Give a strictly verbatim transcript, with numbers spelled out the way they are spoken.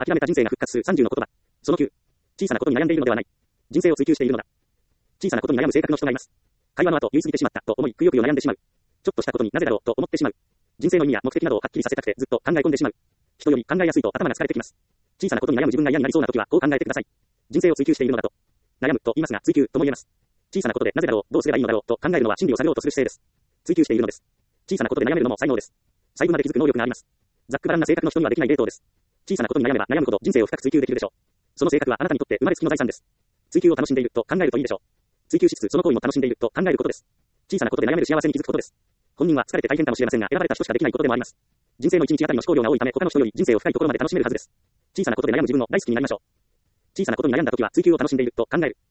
諦めた人生が復活するさんじゅうの言葉。そのきゅう。小さなことに悩んでいるのではない。人生を追求しているのだ。小さなことに悩む性格の人がいます。会話の後、言い過ぎてしまったと思い、くよくよ悩んでしまう。ちょっとしたことになぜだろうと思ってしまう。人生の意味や目的などをはっきりさせたくてずっと考え込んでしまう。人より考えやすいと頭が疲れてきます。小さなことに悩む自分が嫌になりそうな時はこう考えてください。人生を追求しているのだと。悩むと言いますが追求とも言えます。小さなことでなぜだろう、どうすればいいのだろうと考えるのは真理を探ろうとする姿勢です。追求しているのです。小さなことで悩めるのも才能です。細部まで気づく能力があります。ざっくばらんな性格の人にはできない例答です。小さなことに悩めば悩むほど人生を深く追求できるでしょう。その性格はあなたにとって生まれつきの財産です。追求を楽しんでいると考えるといいでしょう。追求しつつその行為も楽しんでいると考えることです。小さなことで悩める幸せに気づくことです。本人は疲れて大変かもしれませんが選ばれた人しかできないことでもあります。人生の一日あたりの思考量が多いため他の人より人生を深いところまで楽しめるはずです。小さなことで悩む自分の大好きになりましょう。小さなことに悩んだ時は追求を楽しんでいると考える。